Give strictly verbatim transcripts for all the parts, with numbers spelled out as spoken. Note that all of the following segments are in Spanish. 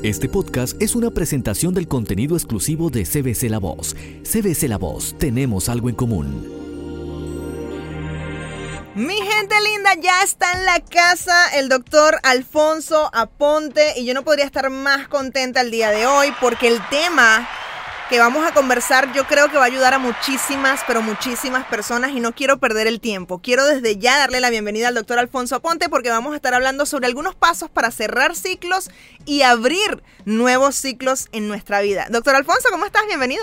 Este podcast es una presentación del contenido exclusivo de C B C La Voz. C B C La Voz, tenemos algo en común. Mi gente linda, ya está en la casa el doctor Alfonso Aponte y yo no podría estar más contenta el día de hoy porque el tema que vamos a conversar yo creo que va a ayudar a muchísimas, pero muchísimas personas y no quiero perder el tiempo. Quiero desde ya darle la bienvenida al doctor Alfonso Aponte porque vamos a estar hablando sobre algunos pasos para cerrar ciclos y abrir nuevos ciclos en nuestra vida. Doctor Alfonso, ¿cómo estás? Bienvenido.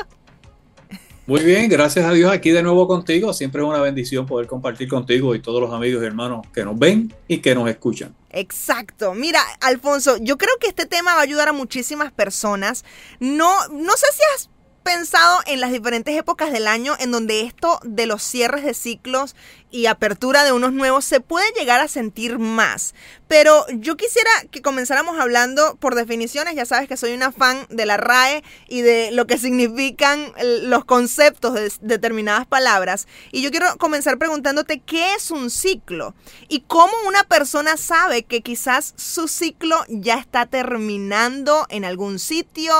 Muy bien, gracias a Dios aquí de nuevo contigo. Siempre es una bendición poder compartir contigo y todos los amigos y hermanos que nos ven y que nos escuchan. Exacto. Mira, Alfonso, yo creo que este tema va a ayudar a muchísimas personas. No, no sé si has pensado en las diferentes épocas del año en donde esto de los cierres de ciclos y apertura de unos nuevos se puede llegar a sentir más. Pero yo quisiera que comenzáramos hablando por definiciones. Ya sabes que soy una fan de la R A E y de lo que significan los conceptos de determinadas palabras. Y yo quiero comenzar preguntándote qué es un ciclo y cómo una persona sabe que quizás su ciclo ya está terminando en algún sitio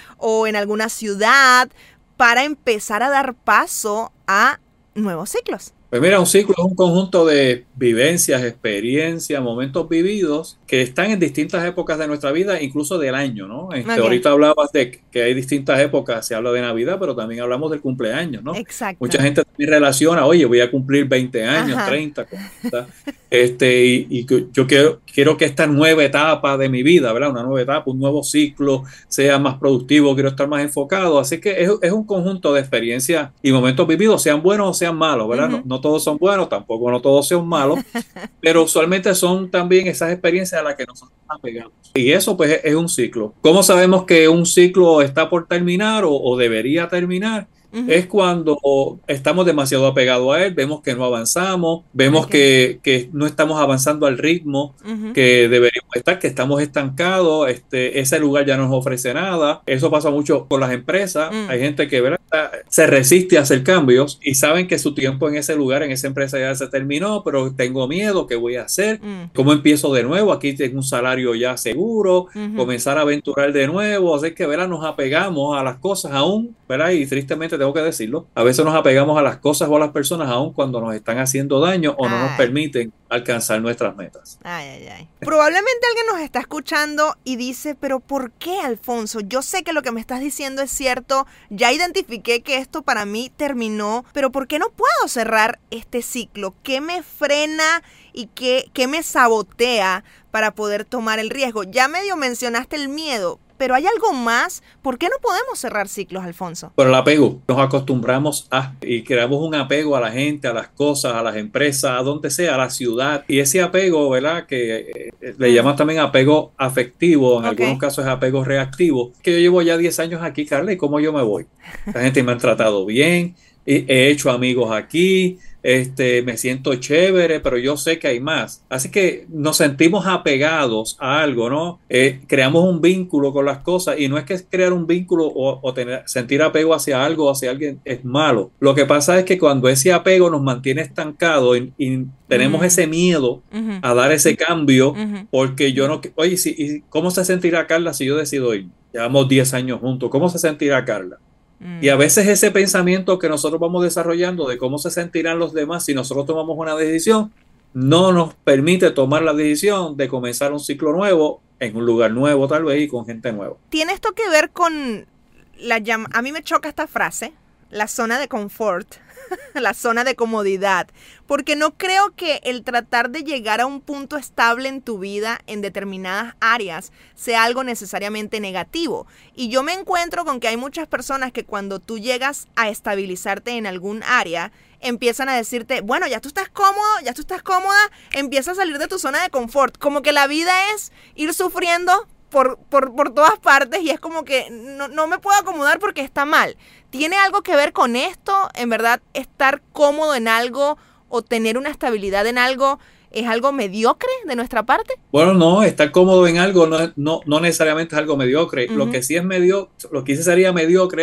o en alguna ciudad para empezar a dar paso a nuevos ciclos. Pues mira, un ciclo es un conjunto de vivencias, experiencias, momentos vividos que están en distintas épocas de nuestra vida, incluso del año, ¿no? Este, okay. Ahorita hablabas de que hay distintas épocas, se habla de Navidad, pero también hablamos del cumpleaños, ¿no? Exacto. Mucha gente también relaciona, oye, voy a cumplir veinte años, Ajá. treinta, cuarenta, este, y, y yo quiero, quiero que esta nueva etapa de mi vida, ¿verdad? Una nueva etapa, un nuevo ciclo, sea más productivo, quiero estar más enfocado, así que es, es un conjunto de experiencias y momentos vividos, sean buenos o sean malos, ¿verdad? Uh-huh. No, no todos son buenos, tampoco no todos son malos, pero usualmente son también esas experiencias a las que nosotros nos apegamos. Y eso pues es un ciclo. ¿Cómo sabemos que un ciclo está por terminar o, o debería terminar? Uh-huh. Es cuando estamos demasiado apegados a él, vemos que no avanzamos, vemos okay. que, que no estamos avanzando al ritmo uh-huh. que deberíamos estar, que estamos estancados, este, ese lugar ya no nos ofrece nada. Eso pasa mucho con las empresas. Uh-huh. Hay gente que ¿verdad? se resiste a hacer cambios y saben que su tiempo en ese lugar, en esa empresa ya se terminó, pero tengo miedo, ¿qué voy a hacer? Uh-huh. ¿Cómo empiezo de nuevo? Aquí tengo un salario ya seguro, uh-huh. comenzar a aventurar de nuevo, así que ¿verdad? Nos apegamos a las cosas aún, ¿verdad? Y tristemente tengo que decirlo, a veces nos apegamos a las cosas o a las personas aun cuando nos están haciendo daño o ay. no nos permiten alcanzar nuestras metas. Ay, ay, ay. Probablemente alguien nos está escuchando y dice, pero ¿por qué, Alfonso? Yo sé que lo que me estás diciendo es cierto, ya identifiqué que esto para mí terminó, pero ¿por qué no puedo cerrar este ciclo? ¿Qué me frena y qué, qué me sabotea para poder tomar el riesgo? Ya medio mencionaste el miedo, pero ¿hay algo más? ¿Por qué no podemos cerrar ciclos, Alfonso? Por el apego. Nos acostumbramos a y creamos un apego a la gente, a las cosas, a las empresas, a donde sea, a la ciudad. Y ese apego, ¿verdad? Que eh, le llaman también apego afectivo, en okay. algunos casos es apego reactivo. Que yo llevo ya diez años aquí, Carla, ¿y cómo yo me voy? La gente me ha tratado bien, he hecho amigos aquí, este, me siento chévere, pero yo sé que hay más. Así que nos sentimos apegados a algo, ¿no? Eh, creamos un vínculo con las cosas y no es que crear un vínculo o, o tener, sentir apego hacia algo o hacia alguien es malo. Lo que pasa es que cuando ese apego nos mantiene estancados y, y tenemos uh-huh. ese miedo uh-huh. a dar ese cambio, uh-huh. porque yo no... Oye, si, y ¿cómo se sentirá Carla si yo decido ir? Llevamos diez años juntos. ¿Cómo se sentirá Carla? Y a veces ese pensamiento que nosotros vamos desarrollando de cómo se sentirán los demás si nosotros tomamos una decisión, no nos permite tomar la decisión de comenzar un ciclo nuevo en un lugar nuevo tal vez y con gente nueva. ¿Tiene esto que ver con la llama? A mí me choca esta frase, la zona de confort, la zona de comodidad, porque no creo que el tratar de llegar a un punto estable en tu vida en determinadas áreas sea algo necesariamente negativo. Y yo me encuentro con que hay muchas personas que cuando tú llegas a estabilizarte en algún área, empiezan a decirte, bueno, ya tú estás cómodo, ya tú estás cómoda, empieza a salir de tu zona de confort. Como que la vida es ir sufriendo Por, por, por todas partes y es como que no, no me puedo acomodar porque está mal. ¿Tiene algo que ver con esto? En verdad, estar cómodo en algo o tener una estabilidad en algo ¿es algo mediocre de nuestra parte? Bueno, no, estar cómodo en algo no, no, no necesariamente es algo mediocre. Uh-huh. Lo que sí es mediocre, lo que sí sería mediocre es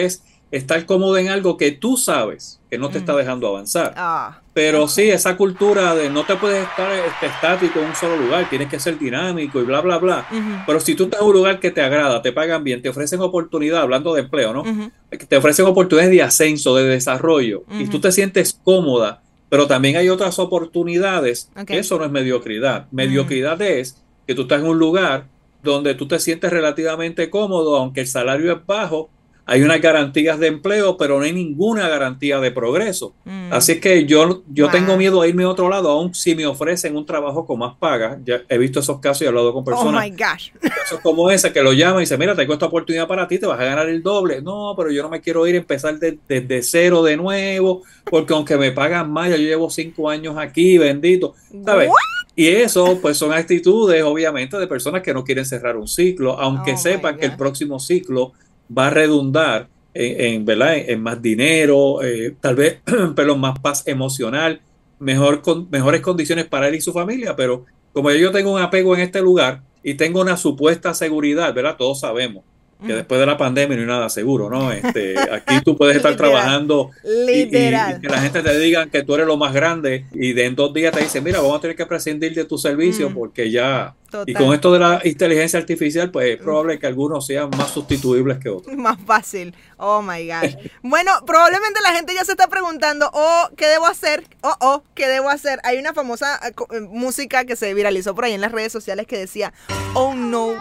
estar cómodo en algo que tú sabes que no te Mm. está dejando avanzar. Ah, Pero sí, esa cultura de no te puedes estar este, estático en un solo lugar, tienes que ser dinámico y bla, bla, bla. ujú, Pero si tú estás en un lugar que te agrada, te pagan bien, te ofrecen oportunidad, hablando de empleo, ¿no? ujú, Te ofrecen oportunidades de ascenso, de desarrollo, y ujú. tú te sientes cómoda, pero también hay otras oportunidades. Ok. Eso no es mediocridad. Mm. Mediocridad es que tú estás en un lugar donde tú te sientes relativamente cómodo, aunque el salario es bajo, hay unas garantías de empleo, pero no hay ninguna garantía de progreso. Mm. Así es que yo, yo Wow. tengo miedo a irme a otro lado, aun si me ofrecen un trabajo con más paga. Ya he visto esos casos y he hablado con Oh personas, my gosh. casos como ese, que lo llaman y dicen, mira, tengo esta oportunidad para ti, te vas a ganar el doble. No, pero yo no me quiero ir a empezar desde de, de cero de nuevo, porque aunque me pagan más, ya yo llevo cinco años aquí, bendito, ¿sabes? What? Y eso, pues son actitudes, obviamente, de personas que no quieren cerrar un ciclo, aunque Oh sepan my que el God. próximo ciclo va a redundar en, en, ¿verdad? En, en más dinero, eh, tal vez, pero más paz emocional, mejor con, mejores condiciones para él y su familia. Pero como yo tengo un apego en este lugar y tengo una supuesta seguridad, ¿verdad? Todos sabemos que Mm. después de la pandemia no hay nada seguro, ¿no? Este, aquí tú puedes estar Literal. trabajando y, y- y Literal. que la gente te diga que tú eres lo más grande y de en dos días te dicen, mira, vamos a tener que prescindir de tu servicio Mm. porque ya... Y con Total. esto de la inteligencia artificial, pues es probable que algunos sean más sustituibles que otros. Más fácil. Oh my gosh. Bueno, probablemente la gente ya se está preguntando, oh, ¿qué debo hacer? Oh, oh, ¿qué debo hacer? Hay una famosa eh, co- eh, música que se viralizó por ahí en las redes sociales que decía, oh no,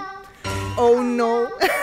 oh no,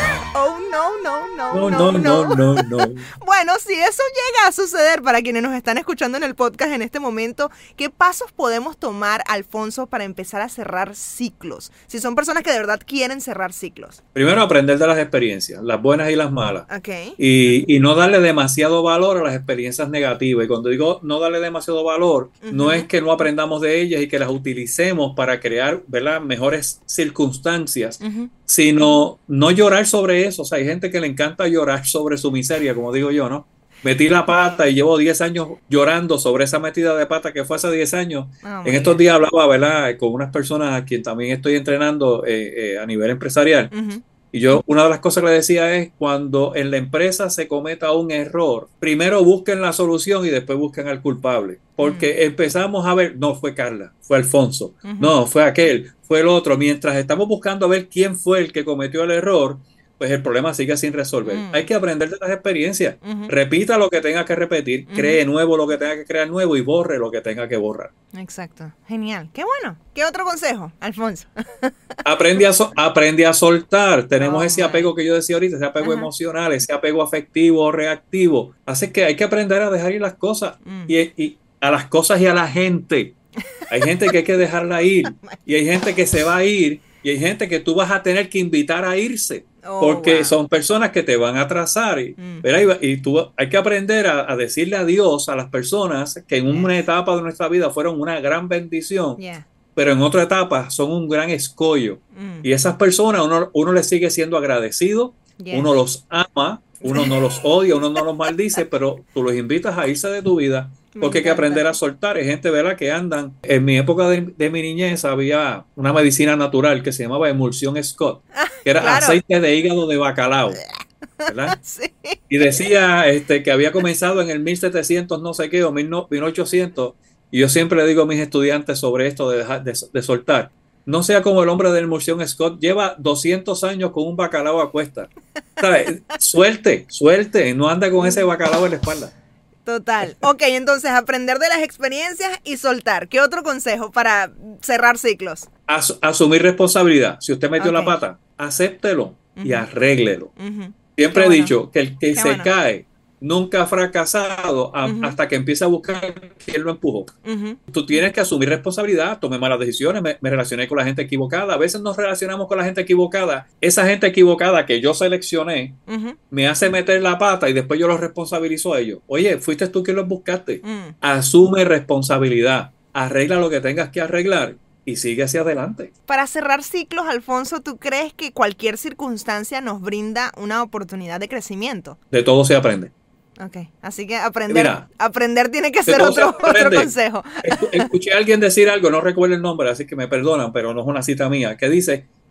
oh no, no, no, No, no, no, no, no. Bueno, si eso llega a suceder para quienes nos están escuchando en el podcast en este momento, ¿qué pasos podemos tomar, Alfonso, para empezar a cerrar ciclos? Si son personas que de verdad quieren cerrar ciclos. Primero, aprender de las experiencias, las buenas y las malas. Ok. Y, y no darle demasiado valor a las experiencias negativas. Y cuando digo no darle demasiado valor, no Ujú. es que no aprendamos de ellas y que las utilicemos para crear, ¿verdad?, mejores circunstancias, Ujú. sino no llorar sobre eso. O sea, hay gente que le encanta llorar sobre su miseria, como digo yo, ¿no? Metí la pata y llevo diez años llorando sobre esa metida de pata que fue hace diez años. Oh En my estos God. días hablaba, ¿verdad?, con unas personas a quien también estoy entrenando eh, eh, a nivel empresarial. Ujú. Y yo, una de las cosas que le decía es, cuando en la empresa se cometa un error, primero busquen la solución y después busquen al culpable. Porque empezamos a ver, no fue Carla, fue Alfonso, Ujú. no, fue aquel, fue el otro. Mientras estamos buscando a ver quién fue el que cometió el error, pues el problema sigue sin resolver. Mm. Hay que aprender de las experiencias. Ujú. Repita lo que tenga que repetir, Ujú. cree nuevo lo que tenga que crear nuevo y borre lo que tenga que borrar. Exacto. Genial. Qué bueno. ¿Qué otro consejo, Alfonso? Aprende a, so- aprende a soltar. Tenemos Oh, ese my. apego que yo decía ahorita, ese apego Ajá. emocional, ese apego afectivo o reactivo. Así que hay que aprender a dejar ir las cosas Mm. y, y a las cosas y a la gente. Hay gente que hay que dejarla ir y hay gente que se va a ir y hay gente que tú vas a tener que invitar a irse Oh, porque wow. son personas que te van a atrasar y, Mm. ¿verdad? y, y tú hay que aprender a, a decirle adiós a las personas que en una Yes. etapa de nuestra vida fueron una gran bendición, Yeah. pero en otra etapa son un gran escollo. Mm. Y esas personas, uno, uno les sigue siendo agradecido, Yes. uno los ama, uno no los odia, uno no los maldice, pero tú los invitas a irse de tu vida Me porque hay que encanta. aprender a soltar. Hay gente, ¿verdad?, que andan. En mi época de, de mi niñez había una medicina natural que se llamaba emulsión Scott, que era claro. aceite de hígado de bacalao, ¿verdad? Sí. Y decía este, que había comenzado en el mil setecientos no sé qué o mil ochocientos. Y yo siempre le digo a mis estudiantes sobre esto de, dejar, de, de soltar. No sea como el hombre de la emulsión Scott, lleva doscientos años con un bacalao a cuesta. ¿Sabes? Suelte, suelte, no anda con ese bacalao en la espalda. Total. Ok, entonces aprender de las experiencias y soltar. ¿Qué otro consejo para cerrar ciclos? As, asumir responsabilidad. Si usted metió Ok. la pata, acéptelo y Ujú. arréglelo. Ujú. Siempre Qué he bueno. dicho que el que Qué se bueno. cae nunca ha fracasado a, Ujú. hasta que empieza a buscar quién lo empujó. Ujú. Tú tienes que asumir responsabilidad, tomé malas decisiones, me, me relacioné con la gente equivocada. A veces nos relacionamos con la gente equivocada. Esa gente equivocada que yo seleccioné Ujú. me hace meter la pata y después yo los responsabilizo a ellos. Oye, fuiste tú quien los buscaste. Mm. Asume responsabilidad, arregla lo que tengas que arreglar y sigue hacia adelante. Para cerrar ciclos, Alfonso, ¿tú crees que cualquier circunstancia nos brinda una oportunidad de crecimiento? De todo se aprende. Ok, así que aprender, Mira, aprender tiene que de ser todo se otro, otro aprende. consejo. Escu- Escuché a alguien decir algo, no recuerdo el nombre, así que me perdonan, pero no es una cita mía, que dice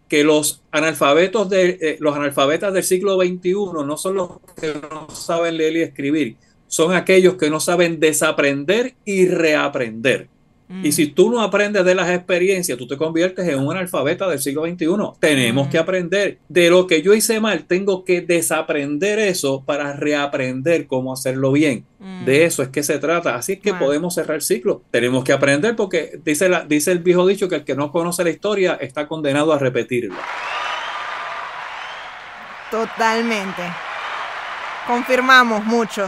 que los analfabetos de eh, los analfabetas del siglo veintiuno no son los que no saben leer y escribir, son aquellos que no saben desaprender y reaprender. Mm. Y si tú no aprendes de las experiencias, tú te conviertes en un analfabeta del siglo veintiuno. Tenemos mm. que aprender. De lo que yo hice mal, tengo que desaprender eso para reaprender cómo hacerlo bien. Mm. De eso es que se trata. Así que wow. podemos cerrar el ciclo. Tenemos que aprender porque dice, la, dice el viejo dicho que el que no conoce la historia está condenado a repetirla. Totalmente. Confirmamos muchos.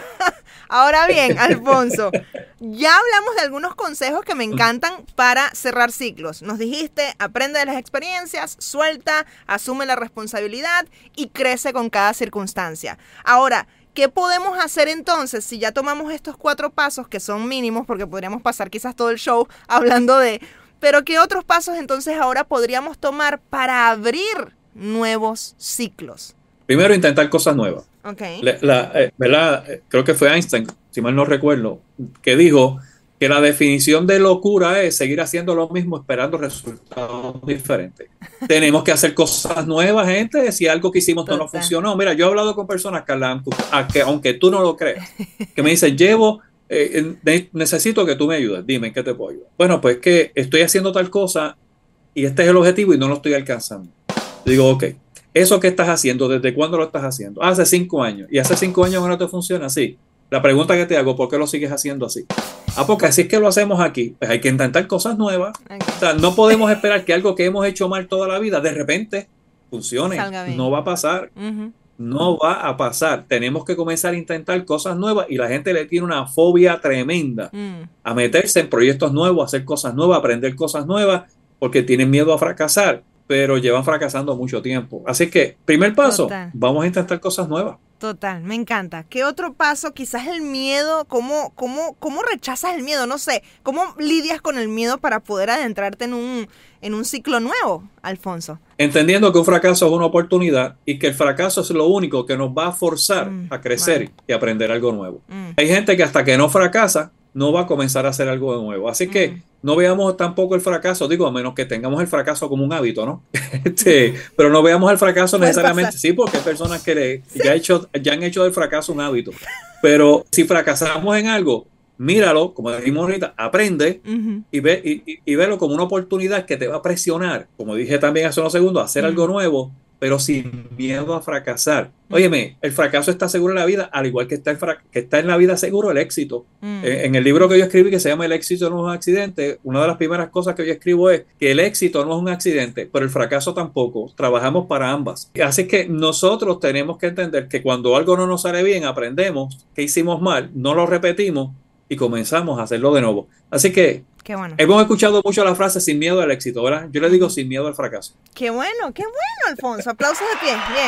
Ahora bien, Alfonso, ya hablamos de algunos consejos que me encantan para cerrar ciclos. Nos dijiste, aprende de las experiencias, suelta, asume la responsabilidad y crece con cada circunstancia. Ahora, ¿qué podemos hacer entonces si ya tomamos estos cuatro pasos que son mínimos? Porque podríamos pasar quizás todo el show hablando de... Pero ¿qué otros pasos entonces ahora podríamos tomar para abrir nuevos ciclos? Primero, intentar cosas nuevas. Okay. La, la, eh, ¿verdad? Creo que fue Einstein, si mal no recuerdo, que dijo que la definición de locura es seguir haciendo lo mismo esperando resultados diferentes. Tenemos que hacer cosas nuevas, gente. Si algo que hicimos Total. no funcionó. Mira, yo he hablado con personas, Carla, a que, aunque tú no lo creas, que me dicen, llevo, eh, necesito que tú me ayudes. Dime, ¿en qué te puedo ayudar? Bueno, pues que estoy haciendo tal cosa y este es el objetivo y no lo estoy alcanzando. Digo, ok. ¿Eso que estás haciendo? ¿Desde cuándo lo estás haciendo? Hace cinco años. ¿Y hace cinco años no te funciona así? La pregunta que te hago, ¿por qué lo sigues haciendo así? Ah, porque así es que lo hacemos aquí. Pues hay que intentar cosas nuevas. Okay. O sea, no podemos esperar que algo que hemos hecho mal toda la vida de repente funcione. No va a pasar. Uh-huh. No va a pasar. Tenemos que comenzar a intentar cosas nuevas y la gente le tiene una fobia tremenda uh-huh. a meterse en proyectos nuevos, a hacer cosas nuevas, a aprender cosas nuevas, porque tienen miedo a fracasar. Pero llevan fracasando mucho tiempo. Así que, primer paso, Total. vamos a intentar cosas nuevas. Total, me encanta. ¿Qué otro paso? Quizás el miedo, ¿cómo, cómo, cómo rechazas el miedo? No sé, ¿cómo lidias con el miedo para poder adentrarte en un, en un ciclo nuevo, Alfonso? Entendiendo que un fracaso es una oportunidad y que el fracaso es lo único que nos va a forzar mm, a crecer bueno. y aprender algo nuevo. Mm. Hay gente que hasta que no fracasa, no va a comenzar a hacer algo de nuevo. Así que mm. no veamos tampoco el fracaso, digo, a menos que tengamos el fracaso como un hábito, ¿no? este, pero no veamos el fracaso necesariamente, sí, porque hay personas que le, ¿Sí? ya, hecho, ya han hecho del fracaso un hábito. Pero si fracasamos en algo, míralo, como dijimos ahorita, aprende uh-huh. y, ve, y, y, y velo como una oportunidad que te va a presionar, como dije también hace unos segundos, a hacer uh-huh. algo nuevo, pero sin miedo a fracasar. Óyeme, el fracaso está seguro en la vida, al igual que está, el frac- que está en la vida seguro el éxito. Mm. En, en el libro que yo escribí, que se llama El éxito no es un accidente, una de las primeras cosas que yo escribo es que el éxito no es un accidente, pero el fracaso tampoco. Trabajamos para ambas. Así que nosotros tenemos que entender que cuando algo no nos sale bien, aprendemos que hicimos mal, no lo repetimos y comenzamos a hacerlo de nuevo. Así que Qué bueno. hemos escuchado mucho la frase sin miedo al éxito, ¿verdad? Yo le digo sin miedo al fracaso. Qué bueno, qué bueno, Alfonso. Aplausos de pie. Bien.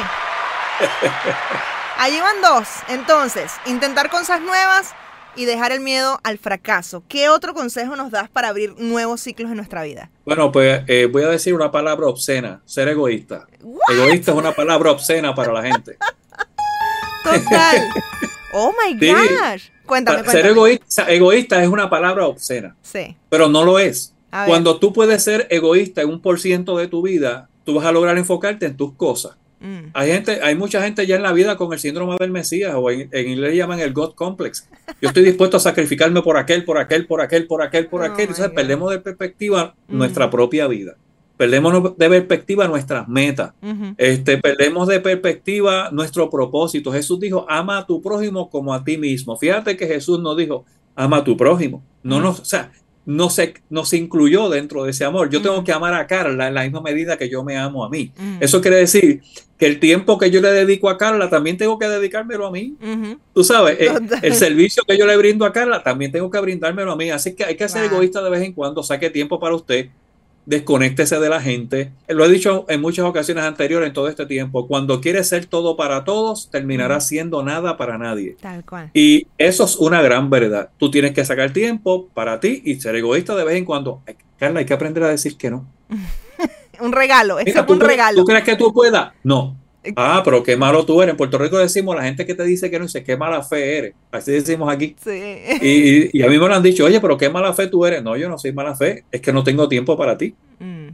Allí van dos. Entonces, intentar cosas nuevas y dejar el miedo al fracaso. ¿Qué otro consejo nos das para abrir nuevos ciclos en nuestra vida? Bueno, pues eh, voy a decir una palabra obscena. Ser egoísta. ¿What? Egoísta es una palabra obscena para la gente. Total. Oh my gosh. Sí. Cuéntame, cuéntame. Ser egoísta, egoísta es una palabra obscena. Sí. Pero no lo es. Cuando tú puedes ser egoísta en un por ciento de tu vida, tú vas a lograr enfocarte en tus cosas. Mm. Hay gente, hay mucha gente ya en la vida con el síndrome del Mesías, o en, en inglés llaman el God Complex. Yo estoy dispuesto a sacrificarme por aquel, por aquel, por aquel, por aquel, por oh aquel. Entonces perdemos de perspectiva mm. nuestra propia vida. Perdemos de perspectiva nuestras metas. Uh-huh. Este, perdemos de perspectiva nuestro propósito. Jesús dijo, ama a tu prójimo como a ti mismo. Fíjate que Jesús no dijo, ama a tu prójimo. No, uh-huh. no, o sea, no se, no se incluyó dentro de ese amor. Yo uh-huh. tengo que amar a Carla en la misma medida que yo me amo a mí. Uh-huh. Eso quiere decir que el tiempo que yo le dedico a Carla también tengo que dedicármelo a mí. Uh-huh. Tú sabes, el, el servicio que yo le brindo a Carla también tengo que brindármelo a mí. Así que hay que ser wow. egoísta de vez en cuando. Saque tiempo para usted. Desconéctese de la gente. Lo he dicho en muchas ocasiones anteriores en todo este tiempo. Cuando quieres ser todo para todos, terminarás mm. siendo nada para nadie. Tal cual. Y eso es una gran verdad. Tú tienes que sacar tiempo para ti y ser egoísta de vez en cuando. Ay, Carla, hay que aprender a decir que no. Un regalo. Eso Mira, es un crees, regalo. ¿Tú crees que tú puedas? No. Ah, pero qué malo tú eres. En Puerto Rico decimos, la gente que te dice que no, dice, qué mala fe eres. Así decimos aquí. Sí. Y, y, y a mí me lo han dicho, oye, pero qué mala fe tú eres. No, yo no soy mala fe. Es que no tengo tiempo para ti. Mm.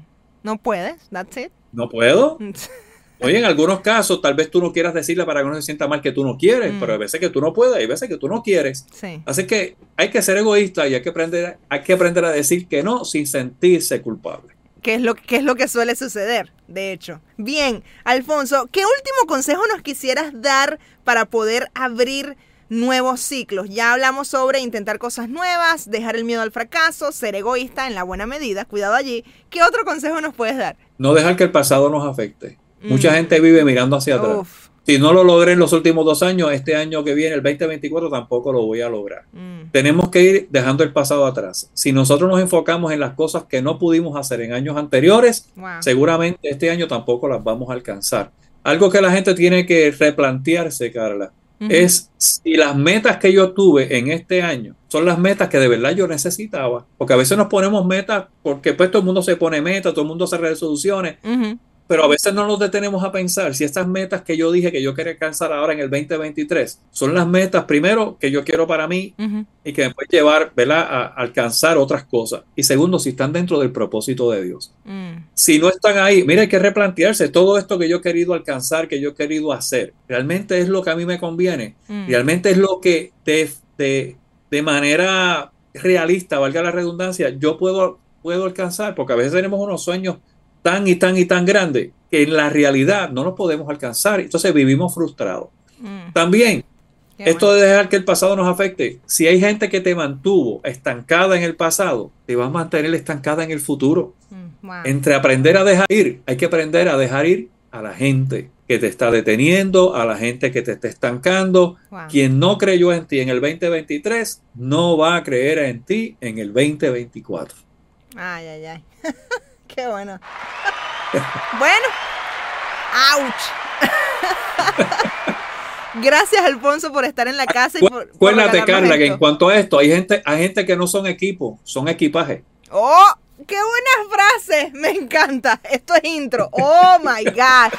No puedes, that's it. No puedo. Oye, en algunos casos tal vez tú no quieras decirle para que no se sienta mal que tú no quieres, mm. pero hay veces que tú no puedes, hay veces que tú no quieres. Sí. Así que hay que ser egoísta y hay que aprender, hay que aprender a decir que no sin sentirse culpable. ¿Qué es lo, qué es lo que suele suceder, de hecho? Bien, Alfonso, ¿qué último consejo nos quisieras dar para poder abrir nuevos ciclos? Ya hablamos sobre intentar cosas nuevas, dejar el miedo al fracaso, ser egoísta en la buena medida, cuidado allí. ¿Qué otro consejo nos puedes dar? No dejar que el pasado nos afecte. Mm. Mucha gente vive mirando hacia atrás. Uf. Si no lo logré en los últimos dos años, este año que viene, el veinte veinticuatro, tampoco lo voy a lograr. Mm. Tenemos que ir dejando el pasado atrás. Si nosotros nos enfocamos en las cosas que no pudimos hacer en años anteriores, wow. seguramente este año tampoco las vamos a alcanzar. Algo que la gente tiene que replantearse, Carla, uh-huh. es si las metas que yo tuve en este año son las metas que de verdad yo necesitaba. Porque a veces nos ponemos metas porque pues todo el mundo se pone metas, todo el mundo hace resoluciones. Uh-huh. Pero a veces no nos detenemos a pensar si estas metas que yo dije que yo quería alcanzar ahora en el veinte veintitrés son las metas, primero, que yo quiero para mí uh-huh. y que me pueden llevar, ¿verdad?, a alcanzar otras cosas. Y segundo, si están dentro del propósito de Dios. Uh-huh. Si no están ahí, mira, hay que replantearse todo esto que yo he querido alcanzar, que yo he querido hacer. ¿Realmente es lo que a mí me conviene? Uh-huh. ¿Realmente es lo que de, de, de manera realista, valga la redundancia, yo puedo, puedo alcanzar? Porque a veces tenemos unos sueños tan y tan y tan grande que en la realidad no nos podemos alcanzar. Entonces vivimos frustrados. Mm. También, Qué esto bueno. de dejar que el pasado nos afecte. Si hay gente que te mantuvo estancada en el pasado, te va a mantener estancada en el futuro. Mm. Wow. Entre aprender a dejar ir, hay que aprender a dejar ir a la gente que te está deteniendo, a la gente que te está estancando. Wow. Quien no creyó en ti en el veinte veintitrés, no va a creer en ti en el veinte veinticuatro. Ay, ay, ay. Qué bueno. Bueno. ¡Auch! Gracias, Alfonso, por estar en la casa. Y por, Acuérdate, por Carla, esto. que en cuanto a esto, hay gente, hay gente que no son equipos, son equipaje. ¡Oh! ¡Qué buenas frases! Me encanta. Esto es intro. ¡Oh, my God!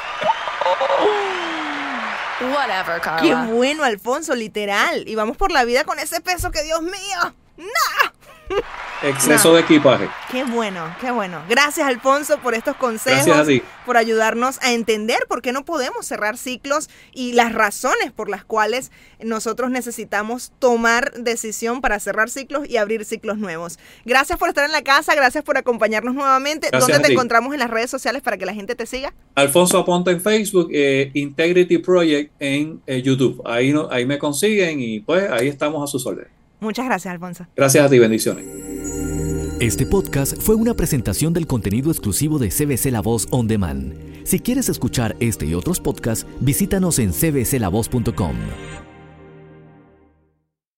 Whatever, Carla. Qué bueno, Alfonso, literal. Y vamos por la vida con ese peso que, Dios mío, ¡no! Exceso no. de equipaje. Qué bueno, qué bueno. Gracias, Alfonso, por estos consejos. Gracias a ti. Por ayudarnos a entender por qué no podemos cerrar ciclos y las razones por las cuales nosotros necesitamos tomar decisión para cerrar ciclos y abrir ciclos nuevos. Gracias por estar en la casa, gracias por acompañarnos nuevamente. Gracias. ¿Dónde te ti. encontramos en las redes sociales para que la gente te siga? Alfonso Aponte en Facebook, eh, Integrity Project en eh, YouTube. Ahí, no, ahí me consiguen y pues ahí estamos a sus órdenes. Muchas gracias, Alfonso. Gracias a ti, bendiciones. Este podcast fue una presentación del contenido exclusivo de C B C La Voz On Demand. Si quieres escuchar este y otros podcasts, visítanos en c b c la voz punto com.